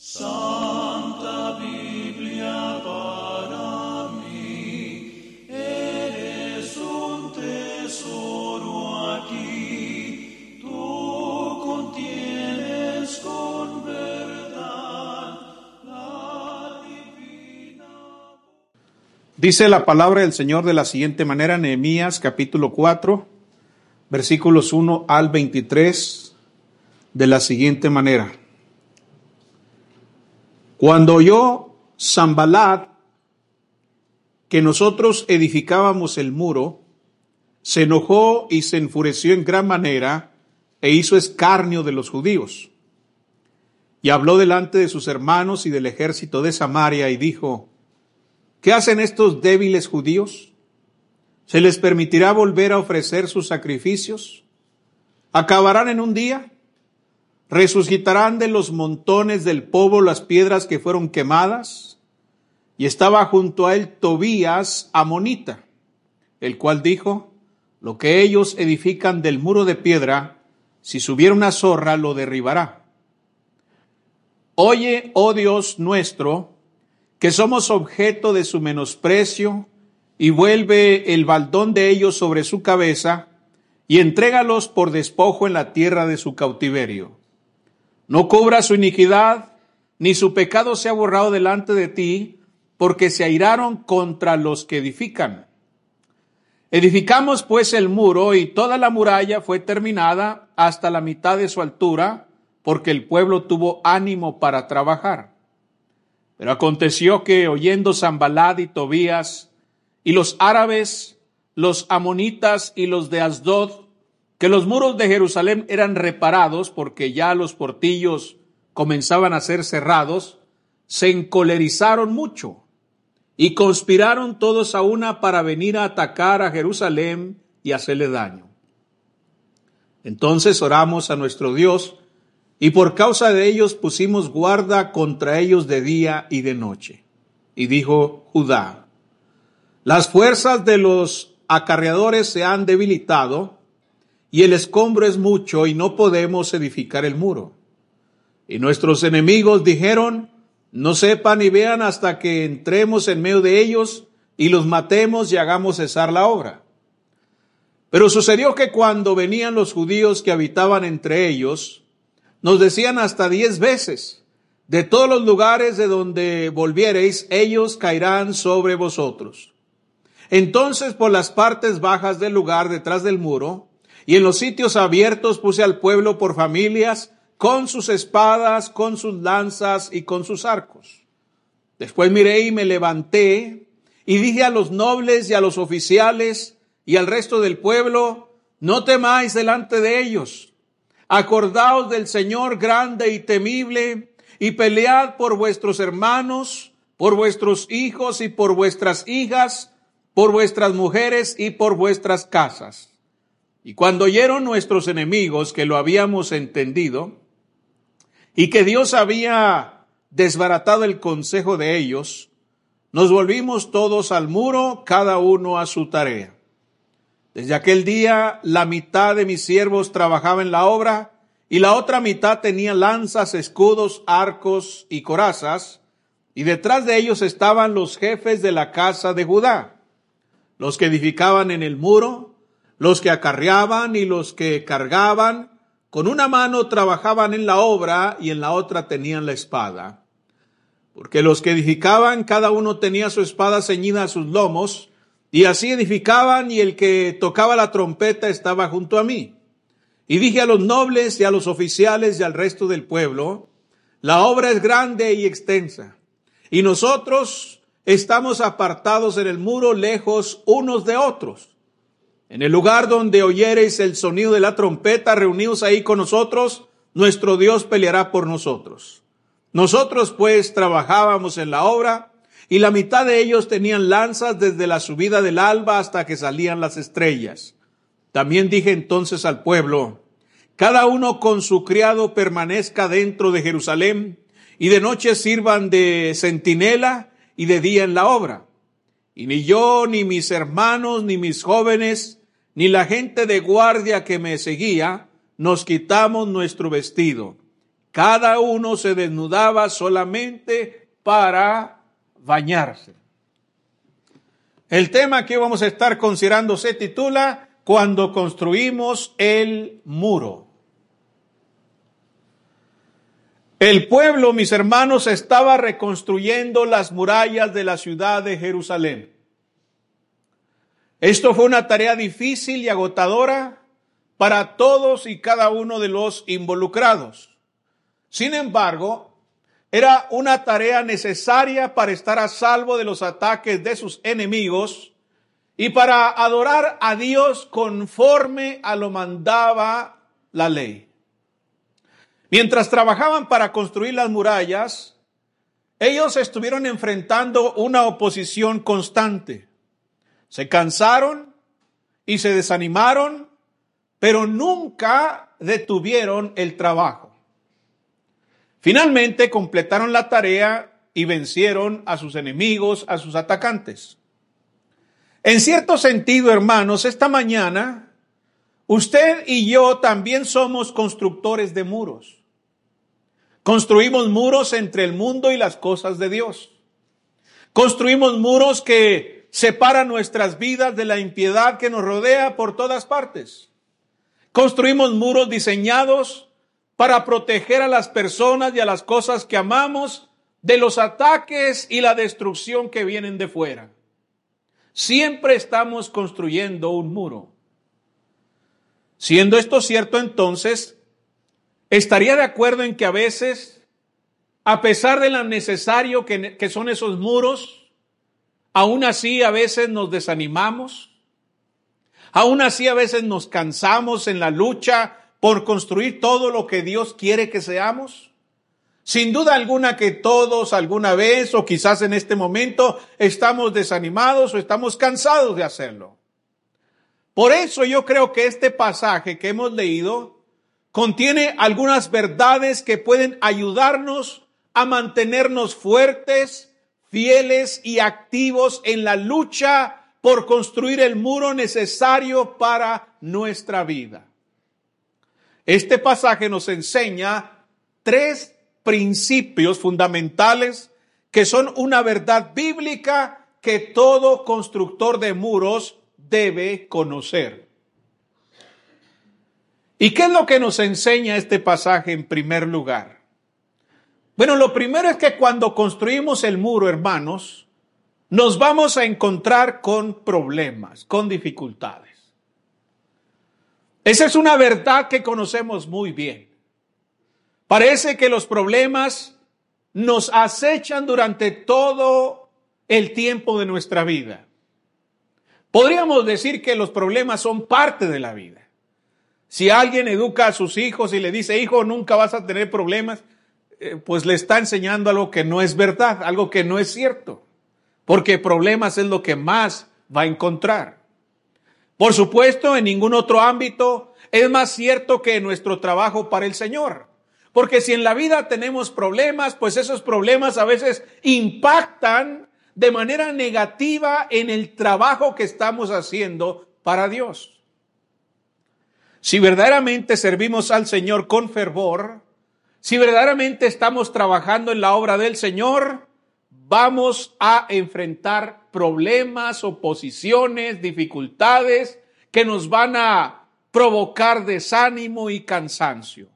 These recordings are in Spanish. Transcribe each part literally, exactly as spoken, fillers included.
Santa Biblia para mí, eres un tesoro aquí, tú contienes con verdad la divina. Dice la palabra del Señor de la siguiente manera, Nehemías capítulo cuatro, versículos uno al veintitrés, de la siguiente manera. Cuando oyó Sanballat que nosotros edificábamos el muro, se enojó y se enfureció en gran manera e hizo escarnio de los judíos. Y habló delante de sus hermanos y del ejército de Samaria y dijo: ¿qué hacen estos débiles judíos? ¿Se les permitirá volver a ofrecer sus sacrificios? ¿Acabarán en un día? ¿Resucitarán de los montones del polvo las piedras que fueron quemadas? Y estaba junto a él Tobías amonita, el cual dijo: lo que ellos edifican del muro de piedra, si subiera una zorra lo derribará. Oye, oh Dios nuestro, que somos objeto de su menosprecio, y vuelve el baldón de ellos sobre su cabeza, y entrégalos por despojo en la tierra de su cautiverio. No cubra su iniquidad, ni su pecado sea borrado delante de ti, porque se airaron contra los que edifican. Edificamos pues el muro, y toda la muralla fue terminada hasta la mitad de su altura, porque el pueblo tuvo ánimo para trabajar. Pero aconteció que, oyendo Sanballat y Tobías, y los árabes, los amonitas y los de Asdod, que los muros de Jerusalén eran reparados porque ya los portillos comenzaban a ser cerrados, se encolerizaron mucho y conspiraron todos a una para venir a atacar a Jerusalén y hacerle daño. Entonces oramos a nuestro Dios y por causa de ellos pusimos guarda contra ellos de día y de noche. Y dijo Judá: las fuerzas de los acarreadores se han debilitado, y el escombro es mucho, y no podemos edificar el muro. Y nuestros enemigos dijeron: no sepan ni vean hasta que entremos en medio de ellos, y los matemos y hagamos cesar la obra. Pero sucedió que cuando venían los judíos que habitaban entre ellos, nos decían hasta diez veces: de todos los lugares de donde volviereis, ellos caerán sobre vosotros. Entonces por las partes bajas del lugar detrás del muro, y en los sitios abiertos puse al pueblo por familias, con sus espadas, con sus lanzas y con sus arcos. Después miré y me levanté, y dije a los nobles y a los oficiales y al resto del pueblo: no temáis delante de ellos. Acordaos del Señor grande y temible, y pelead por vuestros hermanos, por vuestros hijos y por vuestras hijas, por vuestras mujeres y por vuestras casas. Y cuando oyeron nuestros enemigos que lo habíamos entendido, y que Dios había desbaratado el consejo de ellos, nos volvimos todos al muro, cada uno a su tarea. Desde aquel día, la mitad de mis siervos trabajaba en la obra, y la otra mitad tenía lanzas, escudos, arcos y corazas, y detrás de ellos estaban los jefes de la casa de Judá, los que edificaban en el muro, los que acarreaban y los que cargaban. Con una mano trabajaban en la obra y en la otra tenían la espada. Porque los que edificaban, cada uno tenía su espada ceñida a sus lomos, y así edificaban, y el que tocaba la trompeta estaba junto a mí. Y dije a los nobles y a los oficiales y al resto del pueblo: la obra es grande y extensa, y nosotros estamos apartados en el muro, lejos unos de otros. En el lugar donde oyereis el sonido de la trompeta, reunidos ahí con nosotros, nuestro Dios peleará por nosotros. Nosotros pues trabajábamos en la obra, y la mitad de ellos tenían lanzas desde la subida del alba hasta que salían las estrellas. También dije entonces al pueblo: cada uno con su criado permanezca dentro de Jerusalén, y de noche sirvan de centinela y de día en la obra. Y ni yo, ni mis hermanos, ni mis jóvenes, ni la gente de guardia que me seguía, nos quitamos nuestro vestido. Cada uno se desnudaba solamente para bañarse. El tema que vamos a estar considerando se titula Cuando construimos el muro. El pueblo, mis hermanos, estaba reconstruyendo las murallas de la ciudad de Jerusalén. Esto fue una tarea difícil y agotadora para todos y cada uno de los involucrados. Sin embargo, era una tarea necesaria para estar a salvo de los ataques de sus enemigos y para adorar a Dios conforme a lo mandaba la ley. Mientras trabajaban para construir las murallas, ellos estuvieron enfrentando una oposición constante. Se cansaron y se desanimaron, pero nunca detuvieron el trabajo. Finalmente completaron la tarea y vencieron a sus enemigos, a sus atacantes. En cierto sentido, hermanos, esta mañana, usted y yo también somos constructores de muros. Construimos muros entre el mundo y las cosas de Dios. Construimos muros que separan nuestras vidas de la impiedad que nos rodea por todas partes. Construimos muros diseñados para proteger a las personas y a las cosas que amamos de los ataques y la destrucción que vienen de fuera. Siempre estamos construyendo un muro. Siendo esto cierto, entonces, estaría de acuerdo en que a veces, a pesar de lo necesario que, que son esos muros, aún así a veces nos desanimamos, aún así a veces nos cansamos en la lucha por construir todo lo que Dios quiere que seamos. Sin duda alguna que todos alguna vez o quizás en este momento estamos desanimados o estamos cansados de hacerlo. Por eso yo creo que este pasaje que hemos leído contiene algunas verdades que pueden ayudarnos a mantenernos fuertes, fieles y activos en la lucha por construir el muro necesario para nuestra vida. Este pasaje nos enseña tres principios fundamentales que son una verdad bíblica que todo constructor de muros debe conocer. ¿Y qué es lo que nos enseña este pasaje en primer lugar? Bueno, lo primero es que cuando construimos el muro, hermanos, nos vamos a encontrar con problemas, con dificultades. Esa es una verdad que conocemos muy bien. Parece que los problemas nos acechan durante todo el tiempo de nuestra vida. Podríamos decir que los problemas son parte de la vida. Si alguien educa a sus hijos y le dice, hijo, nunca vas a tener problemas, eh, pues le está enseñando algo que no es verdad, algo que no es cierto. Porque problemas es lo que más va a encontrar. Por supuesto, en ningún otro ámbito es más cierto que en nuestro trabajo para el Señor. Porque si en la vida tenemos problemas, pues esos problemas a veces impactan de manera negativa en el trabajo que estamos haciendo para Dios. Si verdaderamente servimos al Señor con fervor, si verdaderamente estamos trabajando en la obra del Señor, vamos a enfrentar problemas, oposiciones, dificultades que nos van a provocar desánimo y cansancio.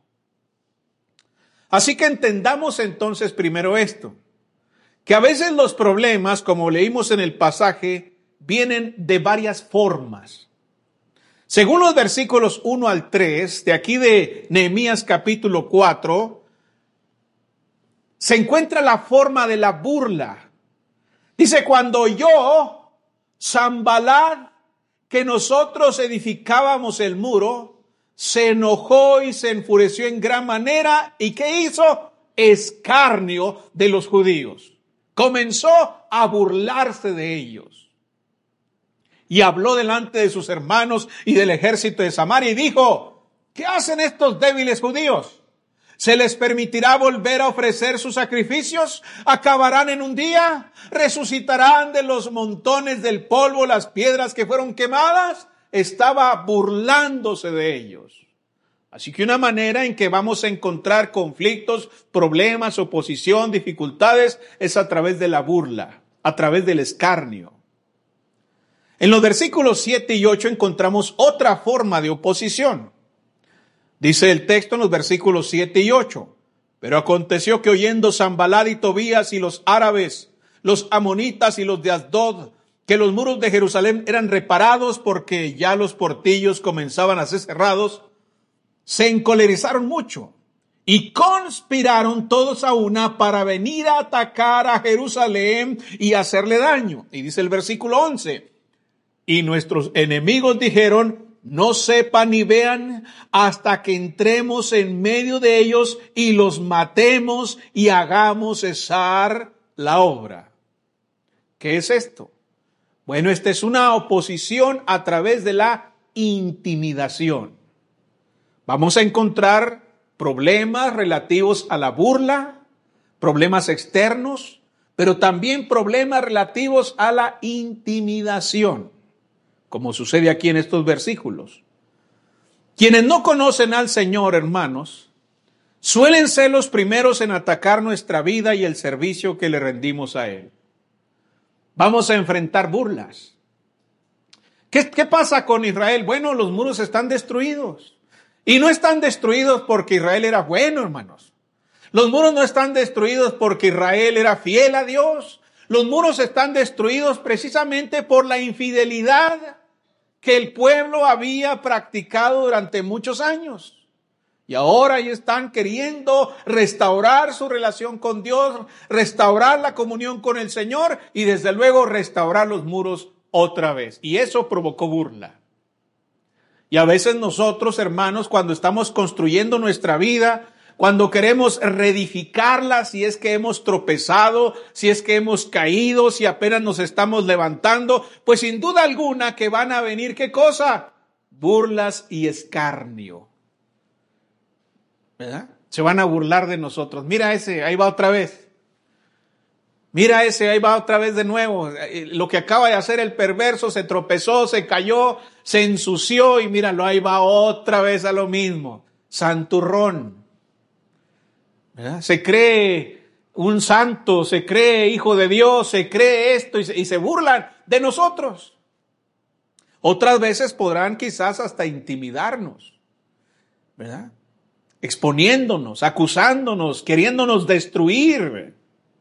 Así que entendamos entonces primero esto, que a veces los problemas, como leímos en el pasaje, vienen de varias formas. Según los versículos uno al tres, de aquí de Nehemías capítulo cuatro, se encuentra la forma de la burla. Dice, cuando yo, Sanballat, que nosotros edificábamos el muro, se enojó y se enfureció en gran manera. ¿Y qué hizo? Escarnio de los judíos. Comenzó a burlarse de ellos. Y habló delante de sus hermanos y del ejército de Samaria y dijo, ¿qué hacen estos débiles judíos? ¿Se les permitirá volver a ofrecer sus sacrificios? ¿Acabarán en un día? ¿Resucitarán de los montones del polvo las piedras que fueron quemadas? Estaba burlándose de ellos. Así que una manera en que vamos a encontrar conflictos, problemas, oposición, dificultades, es a través de la burla, a través del escarnio. En los versículos siete y ocho encontramos otra forma de oposición. Dice el texto en los versículos siete y ocho. Pero aconteció que oyendo Sanballat y Tobías y los árabes, los amonitas y los de Asdod, que los muros de Jerusalén eran reparados porque ya los portillos comenzaban a ser cerrados, se encolerizaron mucho y conspiraron todos a una para venir a atacar a Jerusalén y hacerle daño. Y dice el versículo once, y nuestros enemigos dijeron, no sepan ni vean hasta que entremos en medio de ellos y los matemos y hagamos cesar la obra. ¿Qué es esto? Bueno, esta es una oposición a través de la intimidación. Vamos a encontrar problemas relativos a la burla, problemas externos, pero también problemas relativos a la intimidación, como sucede aquí en estos versículos. Quienes no conocen al Señor, hermanos, suelen ser los primeros en atacar nuestra vida y el servicio que le rendimos a Él. Vamos a enfrentar burlas. ¿Qué, qué pasa con Israel? Bueno, los muros están destruidos. Y no están destruidos porque Israel era bueno, hermanos. Los muros no están destruidos porque Israel era fiel a Dios. Los muros están destruidos precisamente por la infidelidad que el pueblo había practicado durante muchos años. Y ahora ellos están queriendo restaurar su relación con Dios, restaurar la comunión con el Señor y desde luego restaurar los muros otra vez. Y eso provocó burla. Y a veces nosotros, hermanos, cuando estamos construyendo nuestra vida, cuando queremos reedificarla, si es que hemos tropezado, si es que hemos caído, si apenas nos estamos levantando, pues sin duda alguna que van a venir, ¿qué cosa? Burlas y escarnio. ¿Verdad? Se van a burlar de nosotros. Mira ese, ahí va otra vez. Mira ese, ahí va otra vez de nuevo. Lo que acaba de hacer el perverso, se tropezó, se cayó, se ensució y míralo, ahí va otra vez a lo mismo. Santurrón. ¿Verdad? Se cree un santo, se cree hijo de Dios, se cree esto y se, y se burlan de nosotros. Otras veces podrán quizás hasta intimidarnos, ¿verdad? Exponiéndonos, acusándonos, queriéndonos destruir.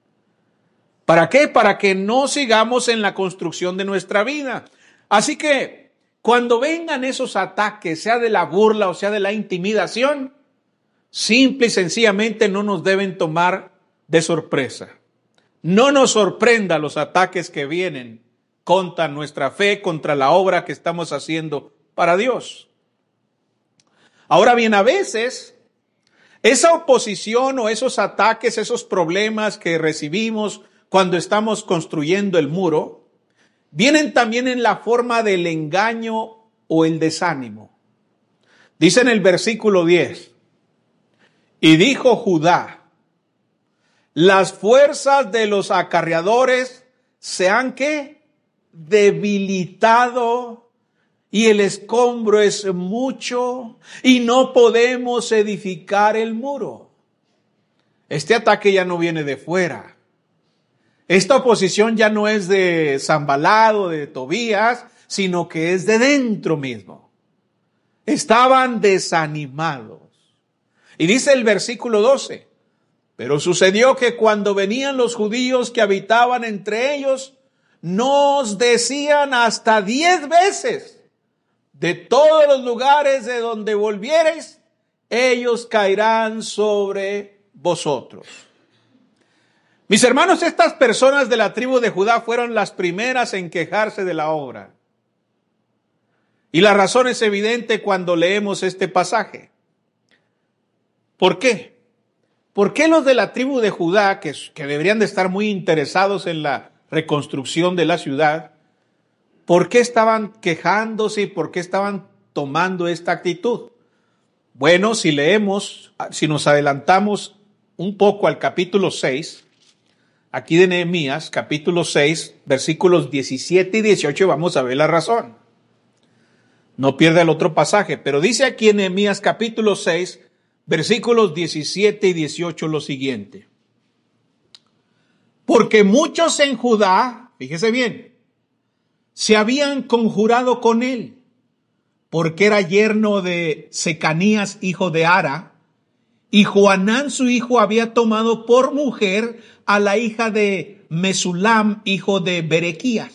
¿Para qué? Para que no sigamos en la construcción de nuestra vida. Así que cuando vengan esos ataques, sea de la burla o sea de la intimidación, simple y sencillamente no nos deben tomar de sorpresa. No nos sorprenda los ataques que vienen contra nuestra fe, contra la obra que estamos haciendo para Dios. Ahora bien, a veces esa oposición o esos ataques, esos problemas que recibimos cuando estamos construyendo el muro, vienen también en la forma del engaño o el desánimo. Dice en el versículo diez, y dijo Judá, las fuerzas de los acarreadores se han ¿qué? Debilitado y el escombro es mucho y no podemos edificar el muro. Este ataque ya no viene de fuera. Esta oposición ya no es de Sanballat o de Tobías, sino que es de dentro mismo. Estaban desanimados. Y dice el versículo doce, pero sucedió que cuando venían los judíos que habitaban entre ellos, nos decían hasta diez veces, de todos los lugares de donde volviereis, ellos caerán sobre vosotros. Mis hermanos, estas personas de la tribu de Judá fueron las primeras en quejarse de la obra. Y la razón es evidente cuando leemos este pasaje. ¿Por qué? ¿Por qué los de la tribu de Judá, que, que deberían de estar muy interesados en la reconstrucción de la ciudad, por qué estaban quejándose y por qué estaban tomando esta actitud? Bueno, si leemos, si nos adelantamos un poco al capítulo seis, aquí de Nehemías, capítulo seis, versículos diecisiete y dieciocho, vamos a ver la razón. No pierda el otro pasaje, pero dice aquí en Nehemías capítulo seis, versículos diecisiete y dieciocho lo siguiente. Porque muchos en Judá, fíjese bien, se habían conjurado con él, porque era yerno de Secanías, hijo de Ara, y Joanán su hijo había tomado por mujer a la hija de Mesulam, hijo de Berequías.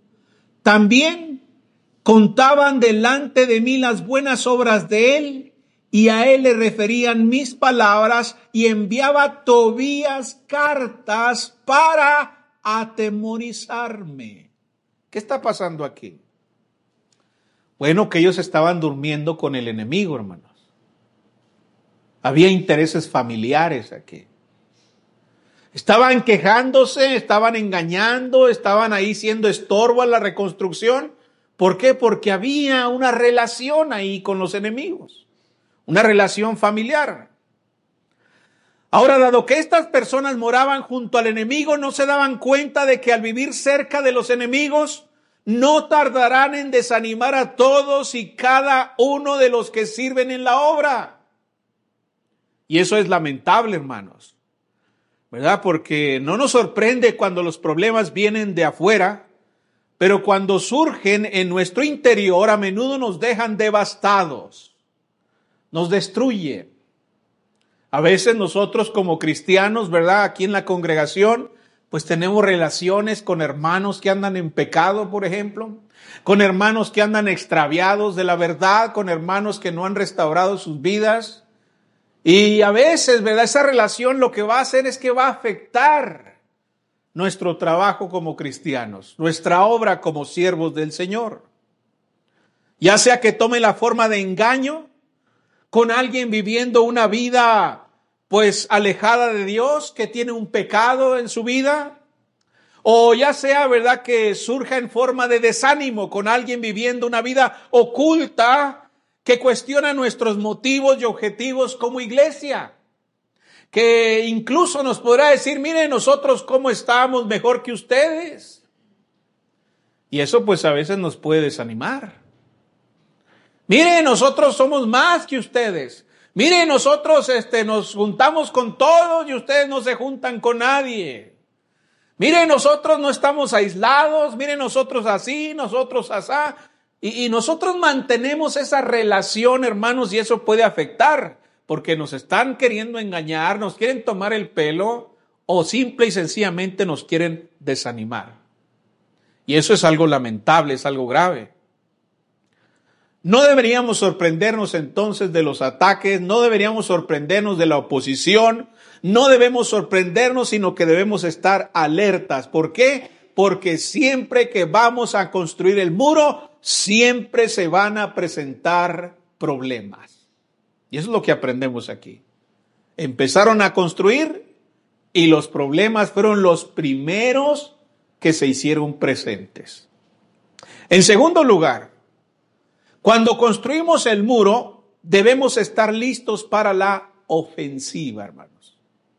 También contaban delante de mí las buenas obras de él, y a él le referían mis palabras, y enviaba Tobías cartas para atemorizarme. ¿Qué está pasando aquí? Bueno, que ellos estaban durmiendo con el enemigo, hermanos. Había intereses familiares aquí. Estaban quejándose, estaban engañando, estaban ahí siendo estorbo a la reconstrucción. ¿Por qué? Porque había una relación ahí con los enemigos. Una relación familiar. Ahora, dado que estas personas moraban junto al enemigo, no se daban cuenta de que al vivir cerca de los enemigos, no tardarán en desanimar a todos y cada uno de los que sirven en la obra. Y eso es lamentable, hermanos, ¿verdad? Porque no nos sorprende cuando los problemas vienen de afuera, pero cuando surgen en nuestro interior, a menudo nos dejan devastados, nos destruyen. A veces nosotros como cristianos, ¿verdad? Aquí en la congregación, pues tenemos relaciones con hermanos que andan en pecado, por ejemplo, con hermanos que andan extraviados de la verdad, con hermanos que no han restaurado sus vidas. Y a veces, ¿verdad? Esa relación lo que va a hacer es que va a afectar nuestro trabajo como cristianos, nuestra obra como siervos del Señor. Ya sea que tome la forma de engaño con alguien viviendo una vida pues alejada de Dios, que tiene un pecado en su vida, o ya sea, ¿verdad?, que surja en forma de desánimo con alguien viviendo una vida oculta que cuestiona nuestros motivos y objetivos como iglesia, que incluso nos podrá decir, miren nosotros cómo estamos mejor que ustedes. Y eso pues a veces nos puede desanimar. Miren, nosotros somos más que ustedes. Miren, nosotros este, nos juntamos con todos y ustedes no se juntan con nadie. Miren, nosotros no estamos aislados. Miren, nosotros así, nosotros asá. Y, y nosotros mantenemos esa relación, hermanos, y eso puede afectar, porque nos están queriendo engañar, nos quieren tomar el pelo, o simple y sencillamente nos quieren desanimar. Y eso es algo lamentable, es algo grave. No deberíamos sorprendernos entonces de los ataques, no deberíamos sorprendernos de la oposición, no debemos sorprendernos, sino que debemos estar alertas. ¿Por qué? Porque siempre que vamos a construir el muro, siempre se van a presentar problemas. Y eso es lo que aprendemos aquí. Empezaron a construir y los problemas fueron los primeros que se hicieron presentes. En segundo lugar, cuando construimos el muro, debemos estar listos para la ofensiva, hermanos.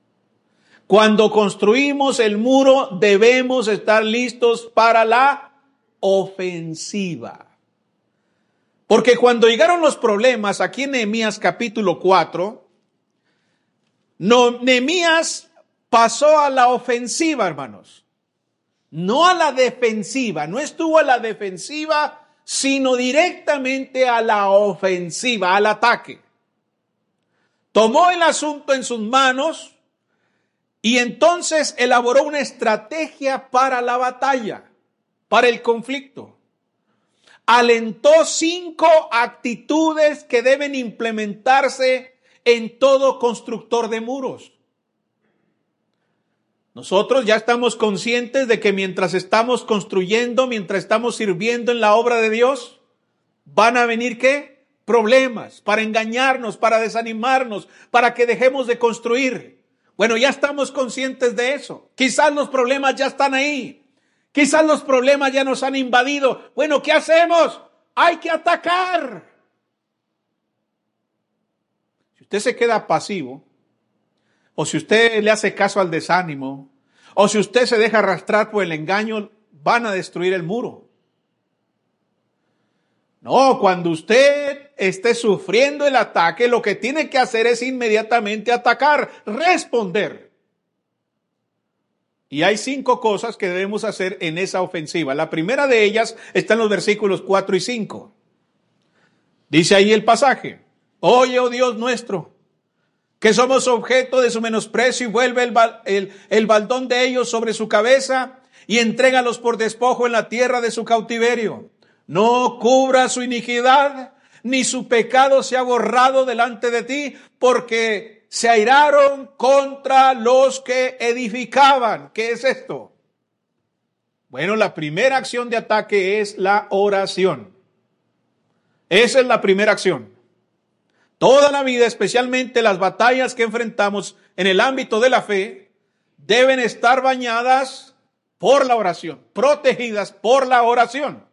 Cuando construimos el muro, debemos estar listos para la ofensiva. Porque cuando llegaron los problemas, aquí en Nehemías capítulo cuatro, no, Nehemías pasó a la ofensiva, hermanos. No a la defensiva, no estuvo a la defensiva, sino directamente a la ofensiva, al ataque. Tomó el asunto en sus manos y entonces elaboró una estrategia para la batalla, para el conflicto. Alentó cinco actitudes que deben implementarse en todo constructor de muros. Nosotros ya estamos conscientes de que mientras estamos construyendo, mientras estamos sirviendo en la obra de Dios, van a venir ¿qué? Problemas para engañarnos, para desanimarnos, para que dejemos de construir. Bueno, ya estamos conscientes de eso. Quizás los problemas ya están ahí. Quizás los problemas ya nos han invadido. Bueno, ¿qué hacemos? Hay que atacar. Si usted se queda pasivo, o si usted le hace caso al desánimo, o si usted se deja arrastrar por el engaño, van a destruir el muro. No, cuando usted esté sufriendo el ataque, lo que tiene que hacer es inmediatamente atacar, responder. Y hay cinco cosas que debemos hacer en esa ofensiva. La primera de ellas está en los versículos cuatro y cinco. Dice ahí el pasaje: oye, oh Dios nuestro, que somos objeto de su menosprecio, y vuelve el, el, el baldón de ellos sobre su cabeza y entrégalos por despojo en la tierra de su cautiverio. No cubra su iniquidad, ni su pecado sea borrado delante de ti, porque se airaron contra los que edificaban. ¿Qué es esto? Bueno, la primera acción de ataque es la oración. Esa es la primera acción. Toda la vida, especialmente las batallas que enfrentamos en el ámbito de la fe, deben estar bañadas por la oración, protegidas por la oración.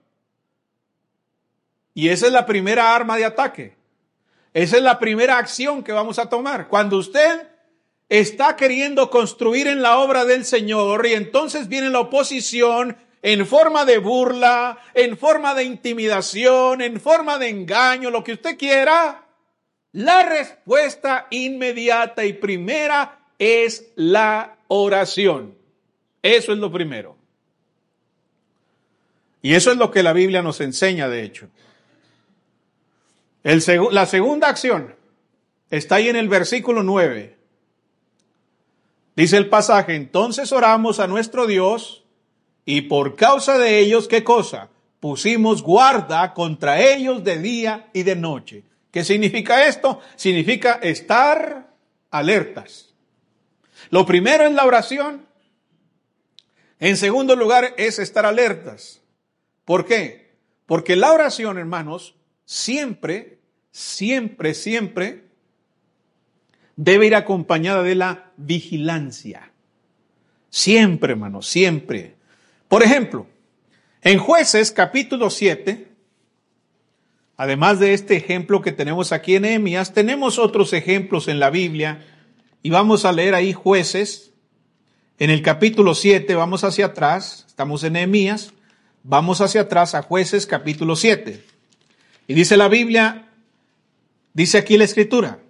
Y esa es la primera arma de ataque. Esa es la primera acción que vamos a tomar. Cuando usted está queriendo construir en la obra del Señor y entonces viene la oposición en forma de burla, en forma de intimidación, en forma de engaño, lo que usted quiera, la respuesta inmediata y primera es la oración. Eso es lo primero. Y eso es lo que la Biblia nos enseña, de hecho. El seg- la segunda acción está ahí en el versículo nueve. Dice el pasaje: entonces oramos a nuestro Dios, y por causa de ellos, ¿qué cosa? Pusimos guarda contra ellos de día y de noche. ¿Qué significa esto? Significa estar alertas. Lo primero es la oración. En segundo lugar es estar alertas. ¿Por qué? Porque la oración, hermanos, siempre, siempre, siempre debe ir acompañada de la vigilancia. Siempre, hermanos, siempre. Por ejemplo, en Jueces capítulo siete, además de este ejemplo que tenemos aquí en Nehemías, tenemos otros ejemplos en la Biblia, y vamos a leer ahí Jueces, en el capítulo siete, vamos hacia atrás, estamos en Nehemías, vamos hacia atrás a Jueces capítulo siete. Y dice la Biblia, dice aquí la Escritura: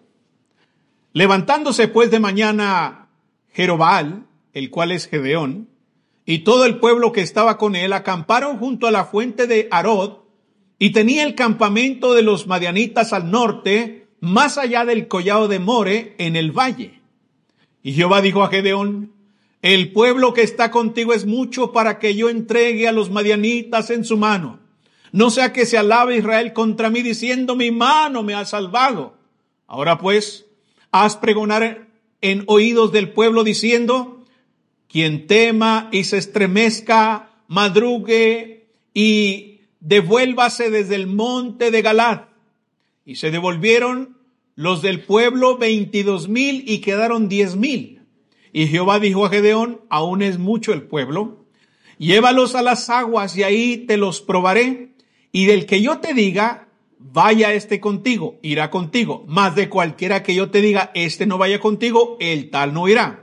levantándose pues de mañana Jerobbaal, el cual es Gedeón, y todo el pueblo que estaba con él, acamparon junto a la fuente de Arod, y tenía el campamento de los madianitas al norte, más allá del collado de More, en el valle. Y Jehová dijo a Gedeón: el pueblo que está contigo es mucho para que yo entregue a los madianitas en su mano. No sea que se alabe Israel contra mí diciendo: mi mano me ha salvado. Ahora pues, haz pregonar en oídos del pueblo diciendo: quien tema y se estremezca, madrugue y devuélvase desde el monte de Galad. Y se devolvieron los del pueblo veintidós mil y quedaron diez mil. Y Jehová dijo a Gedeón: aún es mucho el pueblo, llévalos a las aguas y ahí te los probaré. Y del que yo te diga, vaya este contigo, irá contigo. Mas de cualquiera que yo te diga, este no vaya contigo, el tal no irá.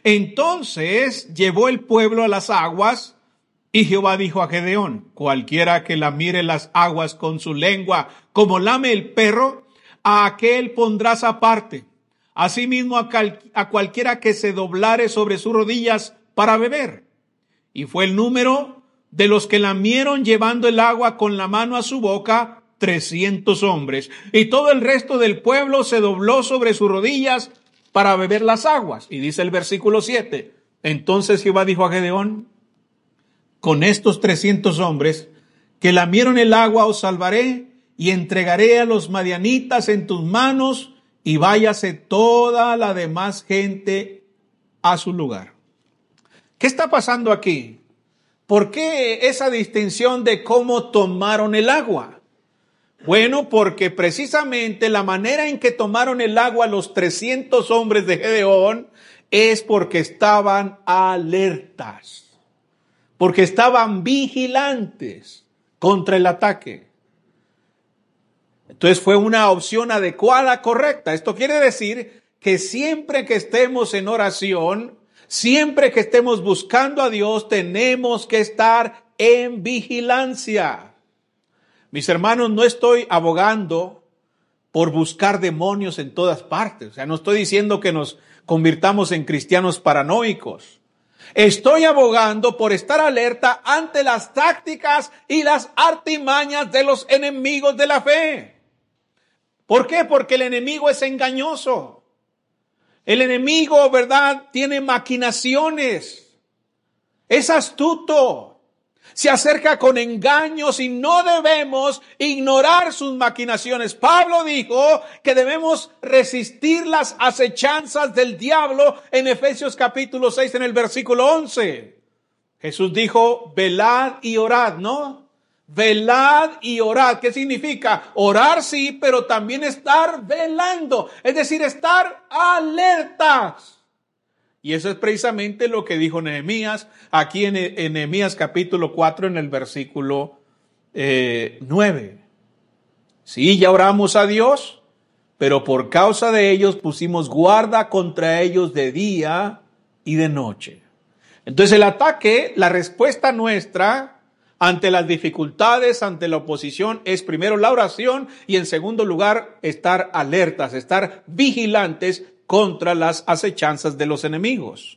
Entonces llevó el pueblo a las aguas, y Jehová dijo a Gedeón: cualquiera que lamiere las aguas con su lengua, como lame el perro, a aquel pondrás aparte. Asimismo a, cal, a cualquiera que se doblare sobre sus rodillas para beber. Y fue el número de los que lamieron llevando el agua con la mano a su boca, trescientos hombres. Y todo el resto del pueblo se dobló sobre sus rodillas para beber las aguas. Y dice el versículo siete: entonces Jehová dijo a Gedeón: con estos trescientos hombres que lamieron el agua os salvaré, y entregaré a los madianitas en tus manos, y váyase toda la demás gente a su lugar. ¿Qué está pasando aquí? ¿Por qué esa distinción de cómo tomaron el agua? Bueno, porque precisamente la manera en que tomaron el agua los trescientos hombres de Gedeón es porque estaban alertas, porque estaban vigilantes contra el ataque. Entonces fue una opción adecuada, correcta. Esto quiere decir que siempre que estemos en oración, siempre que estemos buscando a Dios, tenemos que estar en vigilancia. Mis hermanos, no estoy abogando por buscar demonios en todas partes. O sea, no estoy diciendo que nos convirtamos en cristianos paranoicos. Estoy abogando por estar alerta ante las tácticas y las artimañas de los enemigos de la fe. ¿Por qué? Porque el enemigo es engañoso. El enemigo, ¿verdad?, tiene maquinaciones. Es astuto. Se acerca con engaños y no debemos ignorar sus maquinaciones. Pablo dijo que debemos resistir las acechanzas del diablo en Efesios capítulo seis en el versículo once. Jesús dijo, velad y orad, ¿no? Velad y orad. ¿Qué significa? Orar sí, pero también estar velando. Es decir, estar alertas. Y eso es precisamente lo que dijo Nehemías, aquí en, en Nehemías capítulo cuatro, en el versículo eh, nueve. Sí, ya oramos a Dios, pero por causa de ellos pusimos guarda contra ellos de día y de noche. Entonces el ataque, la respuesta nuestra ante las dificultades, ante la oposición, es primero la oración y en segundo lugar estar alertas, estar vigilantes contra las acechanzas de los enemigos.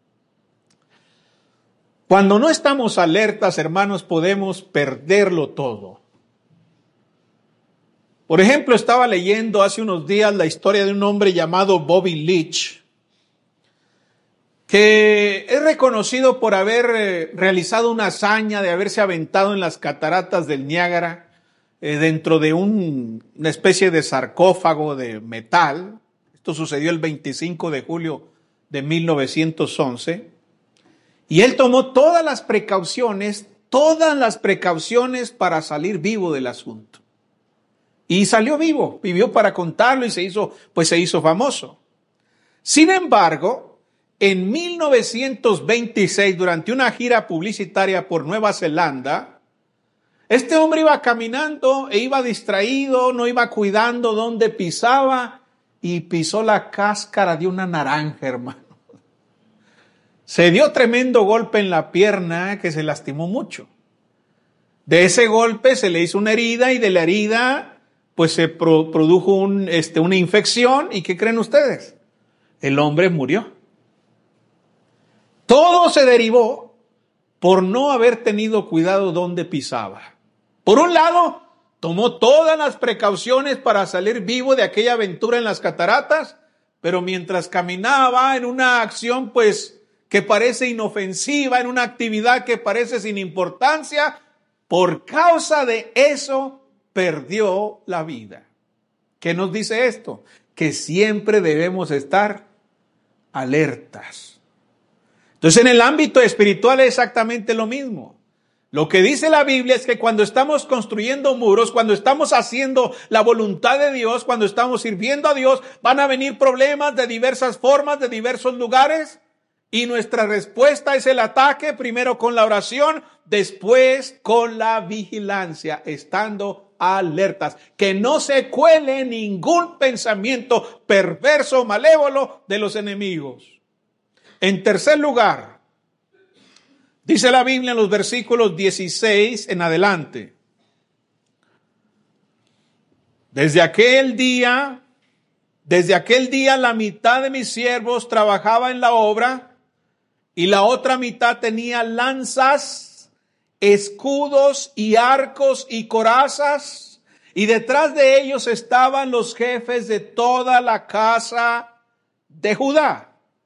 Cuando no estamos alertas, hermanos, podemos perderlo todo. Por ejemplo, estaba leyendo hace unos días la historia de un hombre llamado Bobby Leach, que es reconocido por haber realizado una hazaña de haberse aventado en las cataratas del Niágara eh, dentro de un, una especie de sarcófago de metal. Esto sucedió el veinticinco de julio de mil novecientos once. Y él tomó todas las precauciones, todas las precauciones para salir vivo del asunto. Y salió vivo, vivió para contarlo y se hizo, pues se hizo famoso. Sin embargo, en mil novecientos veintiséis, durante una gira publicitaria por Nueva Zelanda, este hombre iba caminando e iba distraído, no iba cuidando dónde pisaba, y pisó la cáscara de una naranja, hermano. Se dio tremendo golpe en la pierna que se lastimó mucho. De ese golpe se le hizo una herida y de la herida pues se pro, produjo un, este, una infección. ¿Y qué creen ustedes? El hombre murió. Todo se derivó por no haber tenido cuidado donde pisaba. Por un lado, tomó todas las precauciones para salir vivo de aquella aventura en las cataratas, pero mientras caminaba en una acción pues que parece inofensiva, en una actividad que parece sin importancia, por causa de eso perdió la vida. ¿Qué nos dice esto? Que siempre debemos estar alertas. Entonces en el ámbito espiritual es exactamente lo mismo. Lo que dice la Biblia es que cuando estamos construyendo muros, cuando estamos haciendo la voluntad de Dios, cuando estamos sirviendo a Dios, van a venir problemas de diversas formas, de diversos lugares. Y nuestra respuesta es el ataque, primero con la oración, después con la vigilancia, estando alertas. Que no se cuele ningún pensamiento perverso o malévolo de los enemigos. En tercer lugar, dice la Biblia en los versículos dieciséis en adelante. Desde aquel día, desde aquel día la mitad de mis siervos trabajaba en la obra y la otra mitad tenía lanzas, escudos y arcos y corazas, y detrás de ellos estaban los jefes de toda la casa de Judá.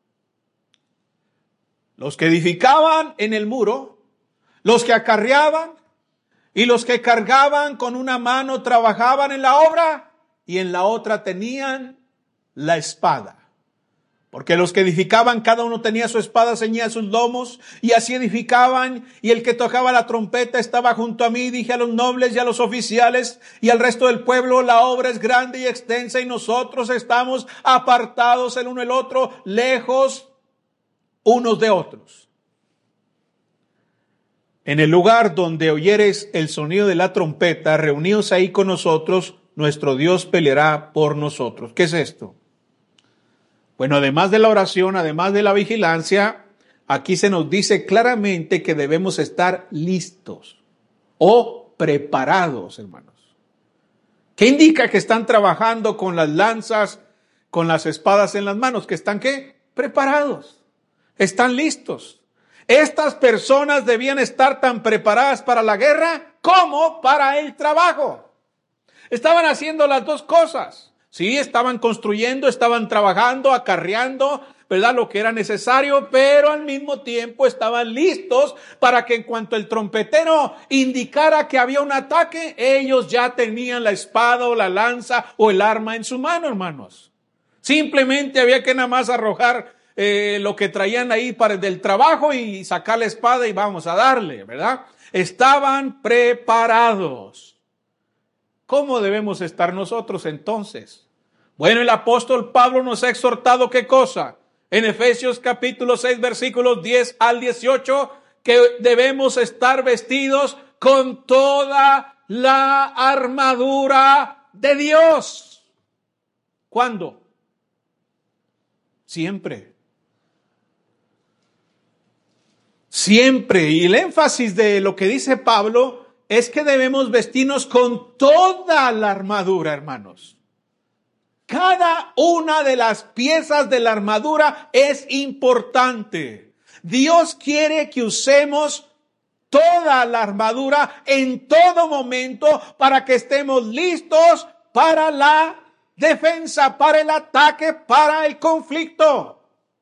Los que edificaban en el muro, los que acarreaban y los que cargaban con una mano trabajaban en la obra y en la otra tenían la espada. Porque los que edificaban, cada uno tenía su espada ceñida a sus lomos y así edificaban. Y el que tocaba la trompeta estaba junto a mí. Dije a los nobles y a los oficiales y al resto del pueblo, la obra es grande y extensa y nosotros estamos apartados el uno del otro, lejos unos de otros. En el lugar donde oyeres el sonido de la trompeta, reunidos ahí con nosotros, nuestro Dios peleará por nosotros. ¿Qué es esto? Bueno, además de la oración, además de la vigilancia, aquí se nos dice claramente que debemos estar listos o preparados, hermanos. ¿Qué indica que están trabajando con las lanzas, con las espadas en las manos? ¿Que están qué? Preparados. Están listos. Estas personas debían estar tan preparadas para la guerra como para el trabajo. Estaban haciendo las dos cosas. Sí, estaban construyendo, estaban trabajando, acarreando, ¿verdad? Lo que era necesario, pero al mismo tiempo estaban listos para que en cuanto el trompetero indicara que había un ataque, ellos ya tenían la espada o la lanza o el arma en su mano, hermanos. Simplemente había que nada más arrojar eh, lo que traían ahí para del trabajo y sacar la espada y vamos a darle, ¿verdad? Estaban preparados. ¿Cómo debemos estar nosotros entonces? Bueno, el apóstol Pablo nos ha exhortado ¿qué cosa? En Efesios capítulo seis, versículos diez al dieciocho, que debemos estar vestidos con toda la armadura de Dios. ¿Cuándo? Siempre. Siempre. Y el énfasis de lo que dice Pablo es que debemos vestirnos con toda la armadura, hermanos. Cada una de las piezas de la armadura es importante. Dios quiere que usemos toda la armadura en todo momento para que estemos listos para la defensa, para el ataque, para el conflicto.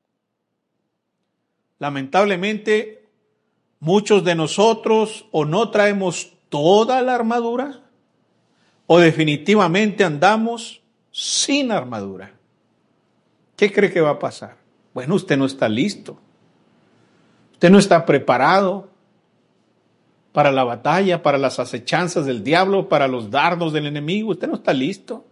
Lamentablemente, muchos de nosotros o no traemos toda la armadura o definitivamente andamos sin armadura. ¿Qué cree que va a pasar? Bueno, usted no está listo. Usted no está preparado para la batalla, para las acechanzas del diablo, para los dardos del enemigo. Usted no está listo.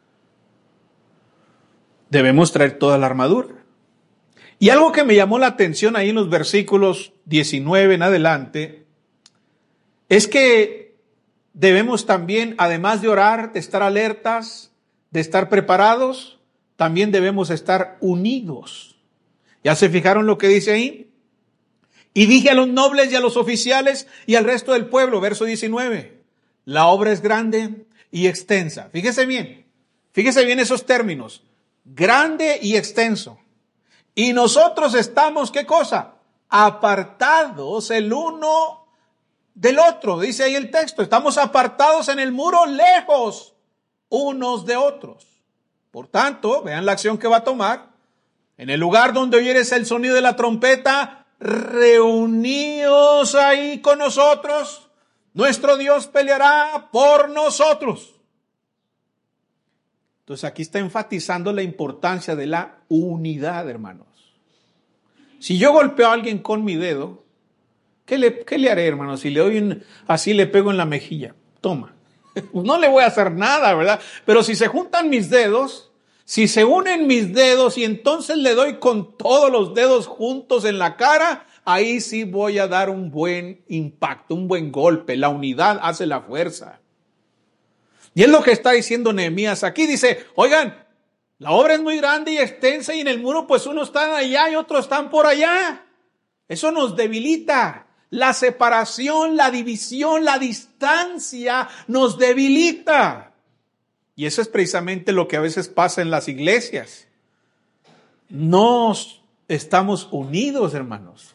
Debemos traer toda la armadura. Y algo que me llamó la atención ahí en los versículos diecinueve en adelante, es que debemos también, además de orar, de estar alertas, de estar preparados, también debemos estar unidos. ¿Ya se fijaron lo que dice ahí? Y dije a los nobles y a los oficiales y al resto del pueblo, verso diecinueve, la obra es grande y extensa. Fíjese bien, fíjese bien esos términos, grande y extenso. Y nosotros estamos, ¿qué cosa? Apartados el uno del otro, dice ahí el texto, estamos apartados en el muro lejos unos de otros. Por tanto, vean la acción que va a tomar. En el lugar donde oyeres el sonido de la trompeta, reuníos ahí con nosotros. Nuestro Dios peleará por nosotros. Entonces aquí está enfatizando la importancia de la unidad, hermanos. Si yo golpeo a alguien con mi dedo, ¿qué le, qué le haré, hermanos? Si le doy un, así le pego en la mejilla, toma. No le voy a hacer nada, ¿verdad? Pero si se juntan mis dedos, si se unen mis dedos y entonces le doy con todos los dedos juntos en la cara, ahí sí voy a dar un buen impacto, un buen golpe. La unidad hace la fuerza. Y es lo que está diciendo Nehemías aquí. Dice, oigan, la obra es muy grande y extensa y en el muro pues unos están allá y otros están por allá. Eso nos debilita. La separación, la división, la distancia nos debilita. Y eso es precisamente lo que a veces pasa en las iglesias. No estamos unidos, hermanos.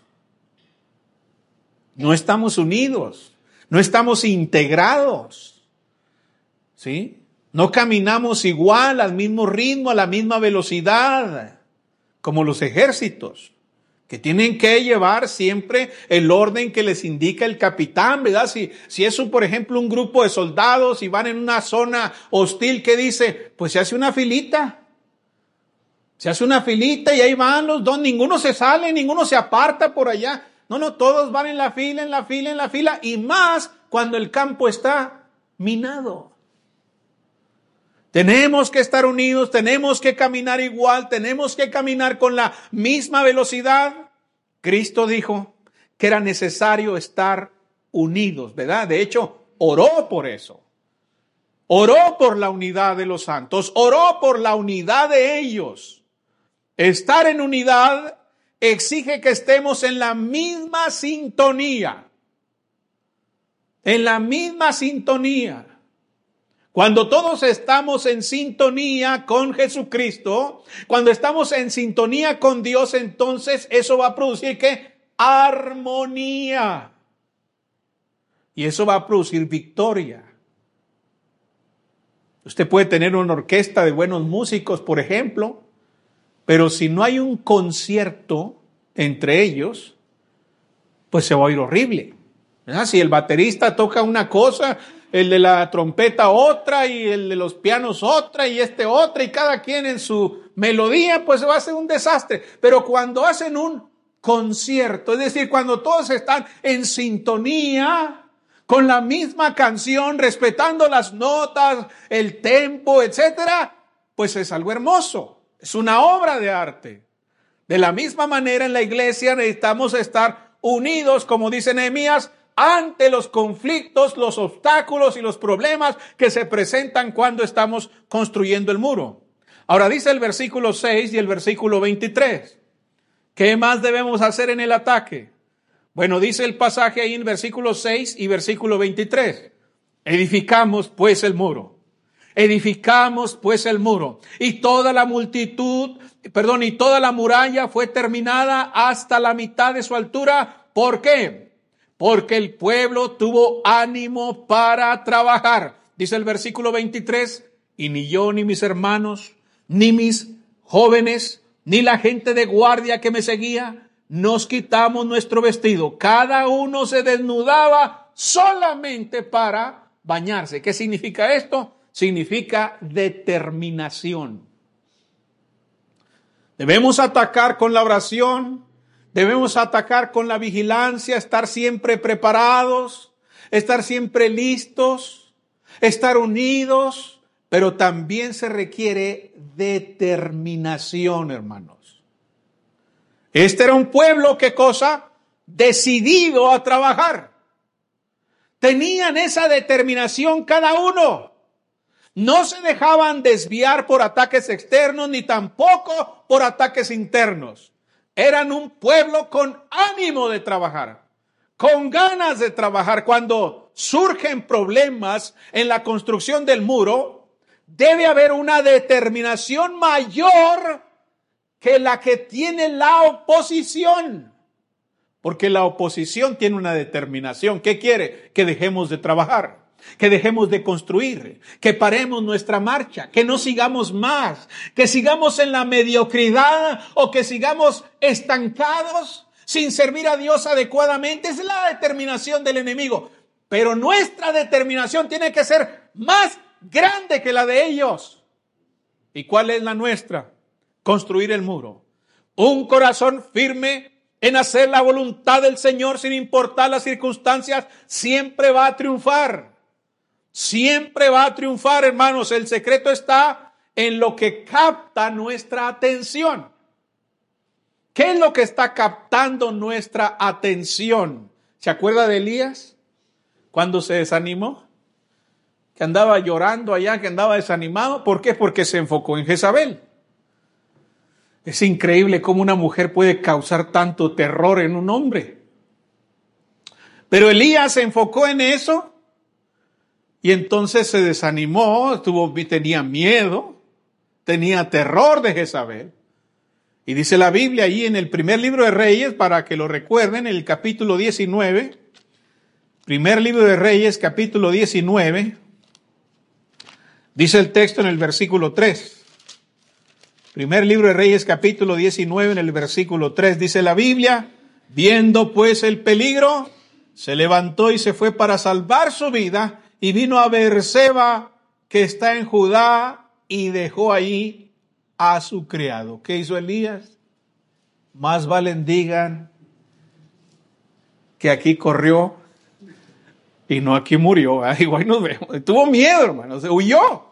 No estamos unidos. No estamos integrados. ¿Sí? No caminamos igual, al mismo ritmo, a la misma velocidad, como los ejércitos, que tienen que llevar siempre el orden que les indica el capitán, ¿verdad? Si, si es, un, por ejemplo, un grupo de soldados y van en una zona hostil, ¿qué dice? Pues se hace una filita. Se hace una filita y ahí van los dos, ninguno se sale, ninguno se aparta por allá. No, no, todos van en la fila, en la fila, en la fila, y más cuando el campo está minado. Tenemos que estar unidos, tenemos que caminar igual, tenemos que caminar con la misma velocidad. Cristo dijo que era necesario estar unidos, ¿verdad? De hecho, oró por eso. Oró por la unidad de los santos, oró por la unidad de ellos. Estar en unidad exige que estemos en la misma sintonía. en la misma sintonía. Cuando todos estamos en sintonía con Jesucristo, cuando estamos en sintonía con Dios, entonces eso va a producir ¿qué? Armonía. Y eso va a producir victoria. Usted puede tener una orquesta de buenos músicos, por ejemplo, pero si no hay un concierto entre ellos, pues se va a oír horrible. ¿Verdad? Si el baterista toca una cosa, el de la trompeta otra, y el de los pianos otra, y este otra, y cada quien en su melodía, pues va a ser un desastre. Pero cuando hacen un concierto, es decir, cuando todos están en sintonía con la misma canción, respetando las notas, el tempo, etcétera, pues es algo hermoso. Es una obra de arte. De la misma manera, en la iglesia necesitamos estar unidos, como dice Nehemías, ante los conflictos, los obstáculos y los problemas que se presentan cuando estamos construyendo el muro. Ahora dice el versículo seis y el versículo veintitrés. ¿Qué más debemos hacer en el ataque? Bueno, dice el pasaje ahí en versículo seis y versículo veintitrés. Edificamos pues el muro. Edificamos pues el muro. Y toda la multitud, perdón, y toda la muralla fue terminada hasta la mitad de su altura. ¿Por qué? Porque el pueblo tuvo ánimo para trabajar. Dice el versículo veintitrés, y ni yo, ni mis hermanos, ni mis jóvenes, ni la gente de guardia que me seguía, nos quitamos nuestro vestido. Cada uno se desnudaba solamente para bañarse. ¿Qué significa esto? Significa determinación. Debemos atacar con la oración. Debemos atacar con la vigilancia, estar siempre preparados, estar siempre listos, estar unidos, pero también se requiere determinación, hermanos. Este era un pueblo, ¿qué cosa? Decidido a trabajar. Tenían esa determinación cada uno. No se dejaban desviar por ataques externos, ni tampoco por ataques internos. Eran un pueblo con ánimo de trabajar, con ganas de trabajar. Cuando surgen problemas en la construcción del muro, debe haber una determinación mayor que la que tiene la oposición. Porque la oposición tiene una determinación. ¿Qué quiere? Que dejemos de trabajar, que dejemos de construir, que paremos nuestra marcha, que no sigamos más, que sigamos en la mediocridad o que sigamos estancados sin servir a Dios adecuadamente. Esa es la determinación del enemigo. Pero nuestra determinación tiene que ser más grande que la de ellos. ¿Y cuál es la nuestra? Construir el muro. Un corazón firme en hacer la voluntad del Señor sin importar las circunstancias siempre va a triunfar. Siempre va a triunfar, hermanos. El secreto está en lo que capta nuestra atención. ¿Qué es lo que está captando nuestra atención? ¿Se acuerda de Elías? Cuando se desanimó, que andaba llorando allá, que andaba desanimado. ¿Por qué? Porque se enfocó en Jezabel. Es increíble cómo una mujer puede causar tanto terror en un hombre. Pero Elías se enfocó en eso. Y entonces se desanimó, tuvo, tenía miedo, tenía terror de Jezabel. Y dice la Biblia ahí en el primer libro de Reyes, para que lo recuerden, en el capítulo diecinueve, primer libro de Reyes, capítulo diecinueve, dice el texto en el versículo tres. Primer libro de Reyes, capítulo diecinueve, en el versículo tres, dice la Biblia, viendo pues el peligro, se levantó y se fue para salvar su vida. Y vino a Beerseba, que está en Judá, y dejó ahí a su criado. ¿Qué hizo Elías? Más valen digan que aquí corrió y no aquí murió. ¿Eh? Igual nos vemos. Tuvo miedo, hermano, se huyó.